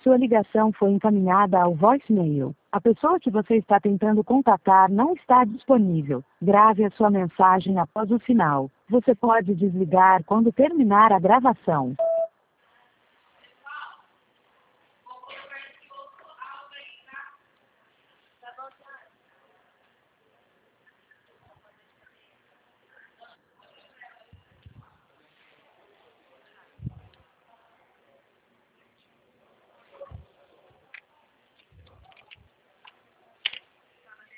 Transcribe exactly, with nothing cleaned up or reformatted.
Sua ligação foi encaminhada ao voicemail. A pessoa que você está tentando contatar não está disponível. Grave a sua mensagem após o sinal. Você pode desligar quando terminar a gravação.